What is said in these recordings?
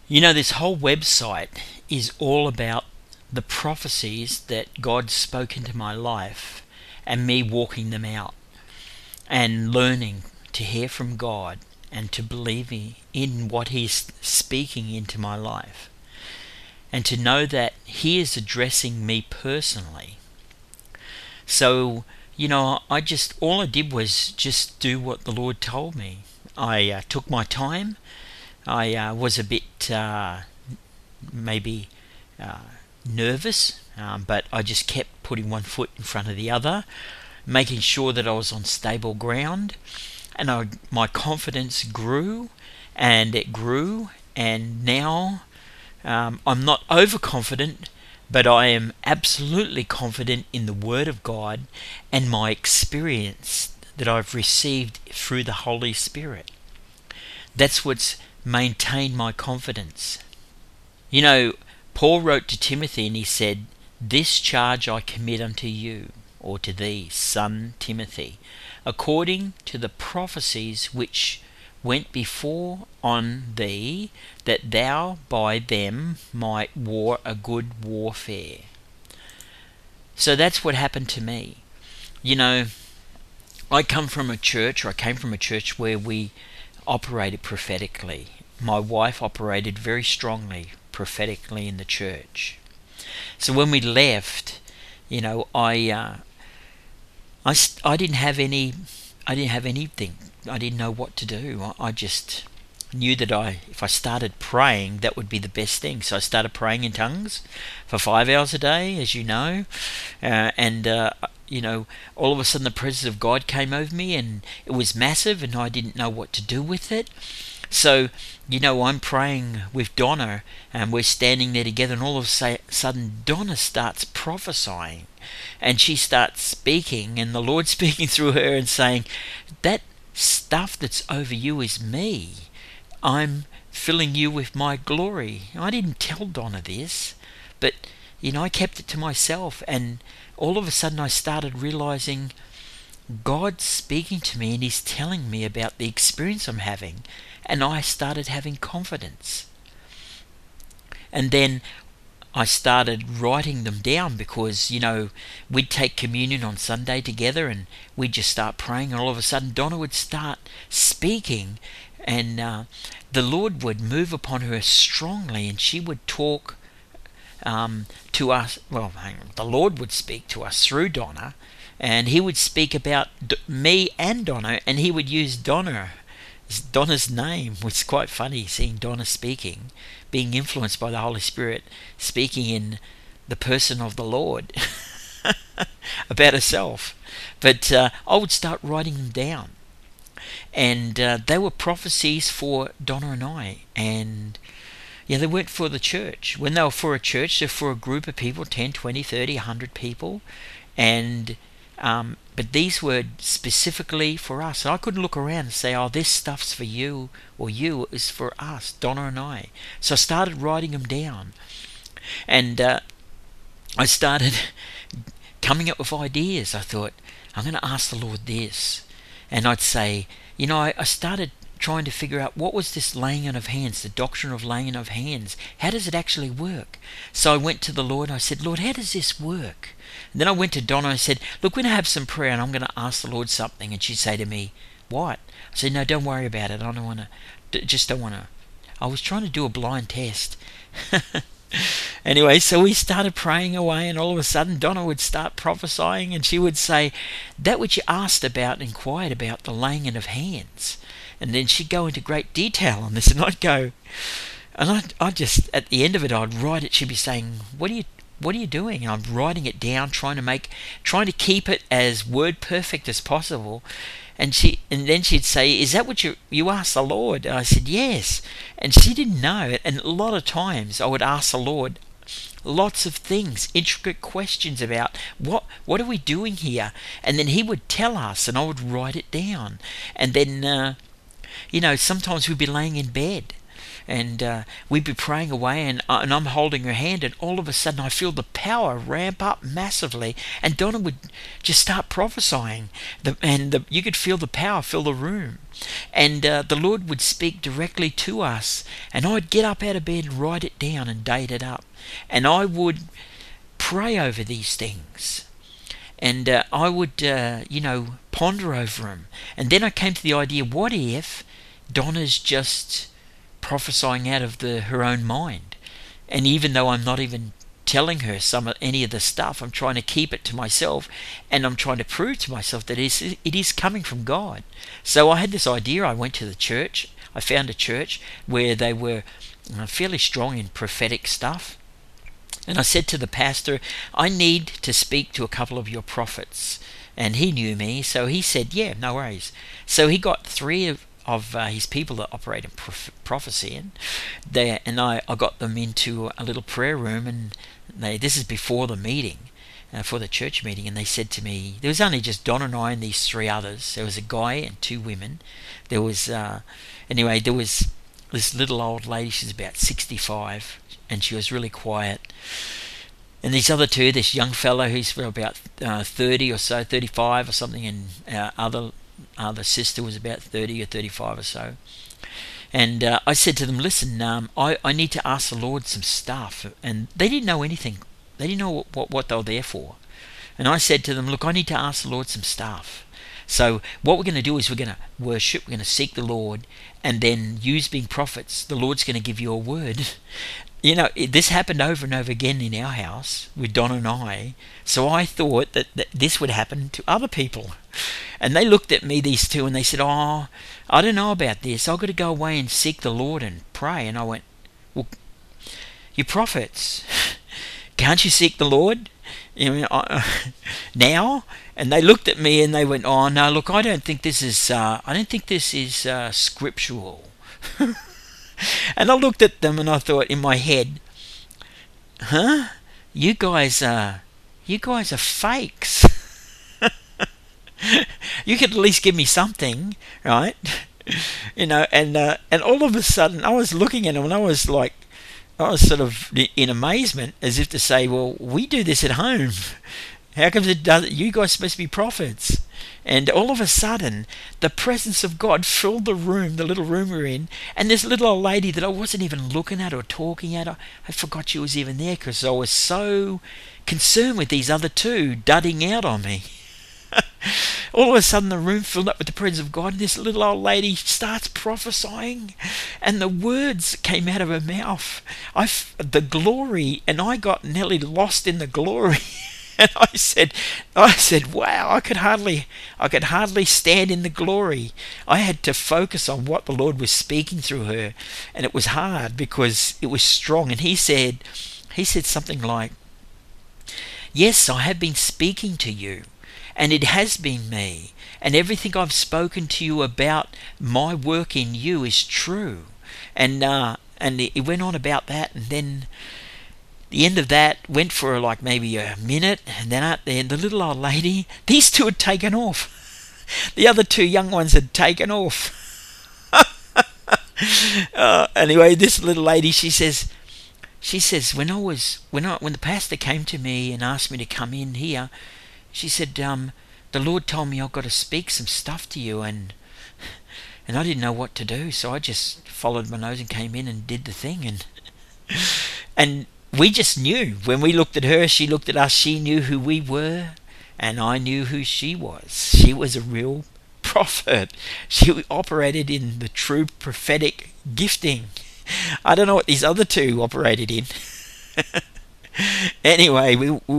This whole website is all about the prophecies that God spoke into my life and me walking them out and learning to hear from God and to believe in what He's speaking into my life, and to know that He is addressing me personally. So, all I did was just do what the Lord told me. I took my time. I was a bit maybe nervous, but I just kept putting one foot in front of the other, making sure that I was on stable ground, and my confidence grew, and it grew, and now I'm not overconfident, but I am absolutely confident in the Word of God and my experience that I've received through the Holy Spirit. That's what's maintained my confidence. Paul wrote to Timothy and he said, "This charge I commit unto you," or to thee, son Timothy, "according to the prophecies which went before on thee, that thou by them might war a good warfare." So that's what happened to me. I came from a church where we operated prophetically. My wife operated very strongly prophetically in the church. So when we left, I didn't have anything. I didn't know what to do. I just knew that if I started praying, that would be the best thing. So I started praying in tongues for 5 hours a day, as you know, and all of a sudden the presence of God came over me, and it was massive, and I didn't know what to do with it. So, I'm praying with Donna, and we're standing there together, and all of a sudden Donna starts prophesying, and she starts speaking, and the Lord's speaking through her and saying, "That stuff that's over you is me. I'm filling you with my glory." I didn't tell Donna this, but I kept it to myself, and all of a sudden I started realizing God's speaking to me, and He's telling me about the experience I'm having, and I started having confidence. And then I started writing them down, because we'd take communion on Sunday together, and we'd just start praying, and all of a sudden Donna would start speaking, and the Lord would move upon her strongly, and she would talk to us. Well, the Lord would speak to us through Donna, and He would speak about me and Donna, and He would use Donna's name. It's quite funny seeing Donna speaking, being influenced by the Holy Spirit, speaking in the person of the Lord about herself. But I would start writing them down, and they were prophecies for Donna and I, and they weren't for the church. When they were for a church, they're for a group of people, 10, 20, 30, 100 people, and but these were specifically for us. And I couldn't look around and say, "Oh, this stuff's for you," or "You." It was for us, Donna and I. So I started writing them down, and I started coming up with ideas. I thought, I'm going to ask the Lord this, and I'd say, I started trying to figure out, what was this laying on of hands, the doctrine of laying on of hands? How does it actually work? So I went to the Lord and I said, "Lord, how does this work?" And then I went to Donna and I said, "Look, we're going to have some prayer, and I'm going to ask the Lord something." And she'd say to me, "What?" I said, "No, don't worry about it. I don't want to. I was trying to do a blind test." Anyway, so we started praying away, and all of a sudden Donna would start prophesying, and she would say, "That which you asked about, inquired about, the laying on of hands." And then she'd go into great detail on this, and I'd go, and I just, at the end of it, I'd write it. She'd be saying, what are you doing?" And I'm writing it down, trying to keep it as word perfect as possible. And then she'd say, "Is that what you asked the Lord?" And I said, "Yes." And she didn't know. And a lot of times I would ask the Lord lots of things, intricate questions about what are we doing here? And then He would tell us, and I would write it down. And then sometimes we'd be laying in bed, and we'd be praying away, and I'm holding her hand, and all of a sudden I feel the power ramp up massively, and Donna would just start prophesying, you could feel the power fill the room, and the Lord would speak directly to us, and I'd get up out of bed and write it down and date it up, and I would pray over these things. And I would, ponder over them. And then I came to the idea, what if Donna's just prophesying out of her own mind? And even though I'm not even telling her any of the stuff, I'm trying to keep it to myself, and I'm trying to prove to myself that it is coming from God. So I had this idea. I went to the church. I found a church where they were fairly strong in prophetic stuff. And I said to the pastor, I need to speak to a couple of your prophets. And he knew me, so he said, yeah, no worries. So he got 3 of his people that operate in prophecy, and I got them into a little prayer room, and this is before the meeting, for the church meeting, and they said to me, there was only just Don and I and these 3 others. There was a guy and 2 women. There was, there was this little old lady, she's about 65, and she was really quiet. And these other 2, this young fellow who's about 30 or so, 35 or something, and our other sister was about 30 or 35 or so. And I said to them, listen, I need to ask the Lord some stuff. And they didn't know anything. They didn't know what they were there for. And I said to them, look, I need to ask the Lord some stuff. So what we're going to do is we're going to worship, we're going to seek the Lord, and then use being prophets. The Lord's going to give you a word. This happened over and over again in our house with Don and I. So I thought that this would happen to other people. And they looked at me, these 2, and they said, oh, I don't know about this. I've got to go away and seek the Lord and pray. And I went, well, you're prophets. Can't you seek the Lord? Now? And they looked at me and they went, oh, no, look, I don't think this is scriptural. And I looked at them and I thought in my head, you guys are fakes. You could at least give me something, right? And all of a sudden I was looking at them and I was sort of in amazement, as if to say, well, we do this at home. How come you guys are supposed to be prophets? And all of a sudden, the presence of God filled the room, the little room we're in, and this little old lady that I wasn't even looking at or talking at, I forgot she was even there because I was so concerned with these other 2 dudding out on me. All of a sudden, the room filled up with the presence of God, and this little old lady starts prophesying, and the words came out of her mouth. The glory, and I got nearly lost in the glory. And I said, wow, I could hardly stand in the glory. I had to focus on what the Lord was speaking through her, and it was hard because it was strong. And he said something like, yes, I have been speaking to you, and it has been me, and everything I've spoken to you about my work in you is true. And it went on about that, and then the end of that went for maybe a minute, and then at the end, the little old lady, these 2 had taken off. The other 2 young ones had taken off. Anyway, this little lady, she says, when the pastor came to me and asked me to come in here, she said, the Lord told me I've got to speak some stuff to you, and I didn't know what to do, so I just followed my nose and came in and did the thing, and we just knew. When we looked at her, she looked at us, she knew who we were, and I knew who she was. She was a real prophet. She operated in the true prophetic gifting. I don't know what these other 2 operated in. Anyway,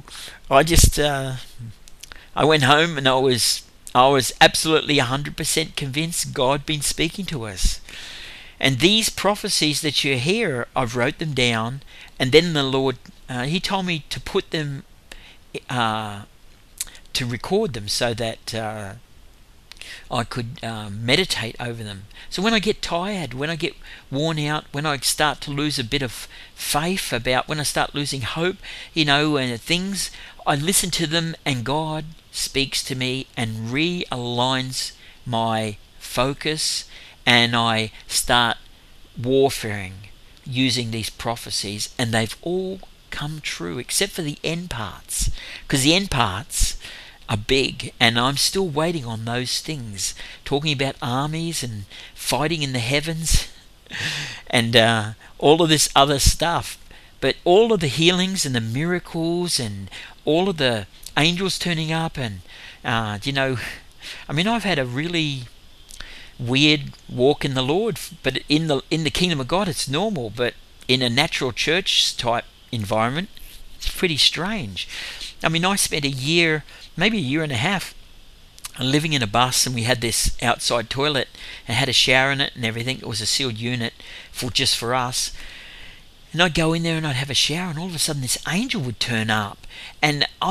I went home and I was absolutely 100% convinced God had been speaking to us. And these prophecies that you hear, I wrote them down, and then the Lord, He told me to put them, to record them so that I could meditate over them. So when I get tired, when I get worn out, when I start to lose a bit of faith when I start losing hope, and things, I listen to them and God speaks to me and realigns my focus, and I start warfaring using these prophecies, and they've all come true except for the end parts, because the end parts are big, and I'm still waiting on those things, talking about armies and fighting in the heavens and all of this other stuff. But all of the healings and the miracles and all of the angels turning up, and I've had a really weird walk in the Lord, but in the kingdom of God it's normal, but in a natural church type environment it's pretty strange. I spent a year, maybe a year and a half, living in a bus, and we had this outside toilet and had a shower in it and everything. It was a sealed unit just for us. And I'd go in there and I'd have a shower, and all of a sudden this angel would turn up, and I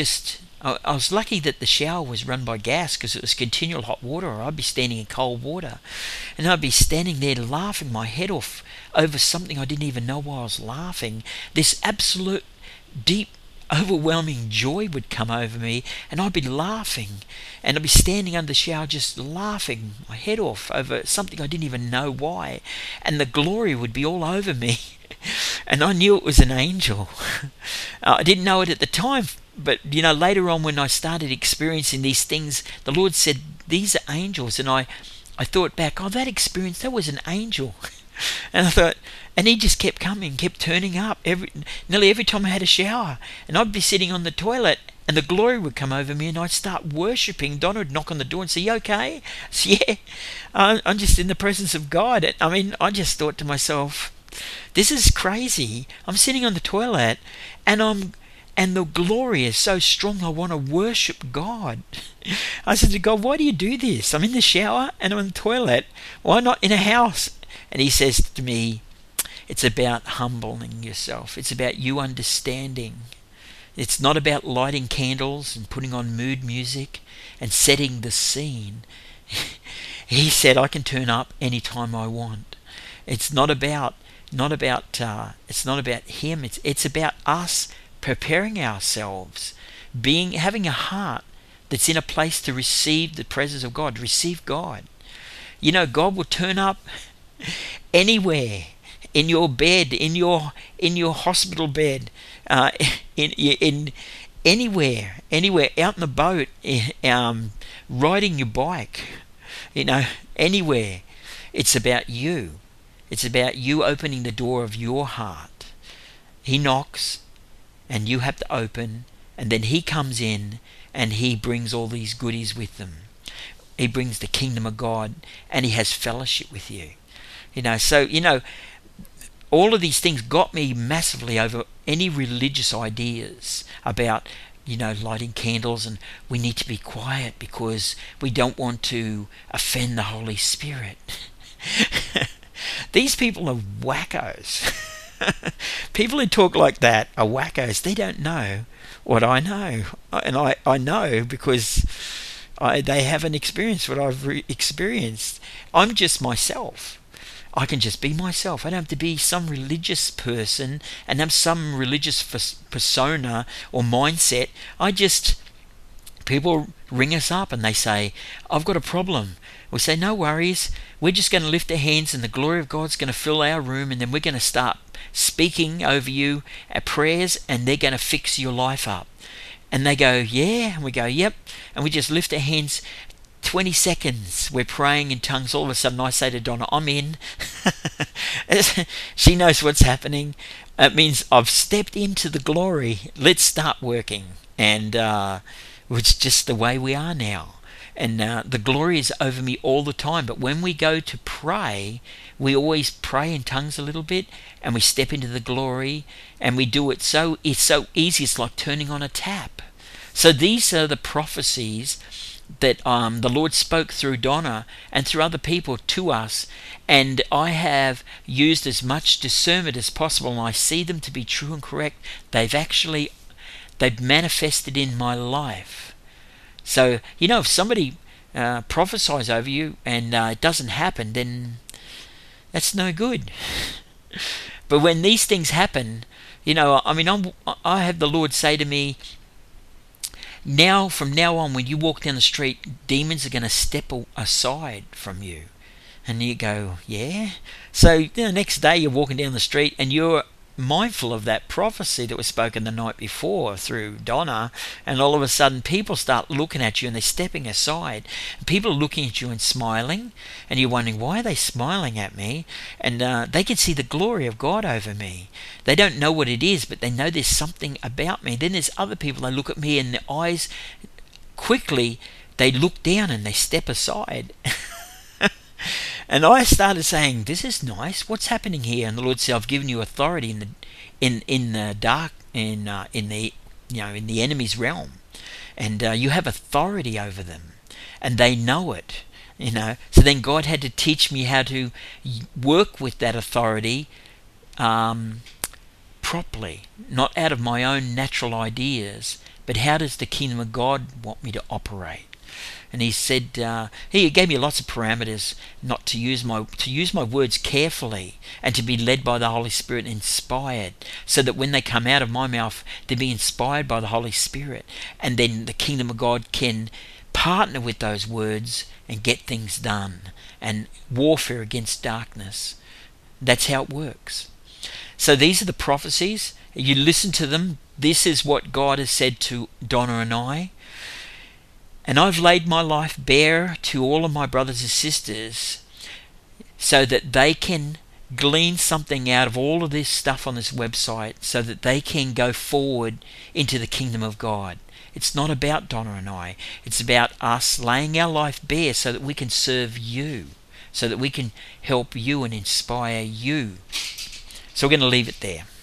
was lucky that the shower was run by gas, because it was continual hot water, or I'd be standing in cold water, and I'd be standing there laughing my head off over something I didn't even know why I was laughing. This absolute deep, overwhelming joy would come over me, and I'd be laughing, and I'd be standing under the shower just laughing my head off over something I didn't even know why, and the glory would be all over me. And I knew it was an angel. I didn't know it at the time, but later on, when I started experiencing these things, the Lord said, these are angels. And I thought back, that experience, that was an angel. And I thought, and he just kept coming, kept turning up nearly every time I had a shower. And I'd be sitting on the toilet, and the glory would come over me, and I'd start worshipping. Donna would knock on the door and say, "You okay?" I said, "Yeah, I'm just in the presence of God." I just thought to myself, this is crazy. I'm sitting on the toilet, and the glory is so strong, I want to worship God. I said to God, "Why do you do this? I'm in the shower and I'm in the toilet. Why not in a house?" And he says to me, it's about humbling yourself. It's about you understanding. It's not about lighting candles and putting on mood music and setting the scene. He said, I can turn up anytime I want. It's not about him. It's about us preparing ourselves, having a heart that's in a place to receive the presence of God, receive God. God will turn up anywhere, in your bed, in your hospital bed, in anywhere, out in the boat, riding your bike, anywhere. It's about you. It's about you opening the door of your heart. He knocks, and you have to open, and then he comes in, and he brings all these goodies with them. He brings the kingdom of God, and he has fellowship with you. So all of these things got me massively over any religious ideas about lighting candles, and we need to be quiet because we don't want to offend the Holy Spirit. These people are wackos. People who talk like that are wackos. They don't know what I know, and I know because they haven't experienced what I've experienced. I'm just myself. I can just be myself. I don't have to be some religious person and have some religious persona or mindset. People ring us up and they say, I've got a problem. We say, no worries. We're just going to lift our hands and the glory of God's going to fill our room, and then we're going to start speaking over you our prayers, and they're going to fix your life up. And they go, yeah. And we go, yep. And we just lift our hands. 20 seconds, we're praying in tongues. All of a sudden I say to Donna, I'm in. She knows what's happening. It means I've stepped into the glory. Let's start working. And it's just the way we are now. And the glory is over me all the time. But when we go to pray, we always pray in tongues a little bit, and we step into the glory, and we do it it's so easy. It's like turning on a tap. So these are the prophecies that the Lord spoke through Donna and through other people to us, and I have used as much discernment as possible, and I see them to be true and correct. They've manifested in my life. So if somebody prophesies over you and it doesn't happen, then that's no good. But when these things happen, I have the Lord say to me, from now on, when you walk down the street, demons are going to step aside from you. And you go, yeah? So the next day you're walking down the street and you're mindful of that prophecy that was spoken the night before through Donna, and all of a sudden people start looking at you and they're stepping aside. People are looking at you and smiling, and you're wondering, why are they smiling at me? And they can see the glory of God over me. They don't know what it is, but they know there's something about me. Then there's other people, they look at me and their eyes quickly, they look down and they step aside. And I started saying, "This is nice. What's happening here?" And the Lord said, "I've given you authority in the dark, in the in the enemy's realm, and you have authority over them, and they know it." So then God had to teach me how to work with that authority properly, not out of my own natural ideas, but how does the kingdom of God want me to operate? And he said, he gave me lots of parameters, not to use my words carefully, and to be led by the Holy Spirit and inspired, so that when they come out of my mouth, to be inspired by the Holy Spirit, and then the kingdom of God can partner with those words and get things done, and warfare against darkness. That's how it works. So these are the prophecies. You listen to them. This is what God has said to Donna and I. And I've laid my life bare to all of my brothers and sisters so that they can glean something out of all of this stuff on this website, so that they can go forward into the kingdom of God. It's not about Donna and I. It's about us laying our life bare so that we can serve you, so that we can help you and inspire you. So we're going to leave it there.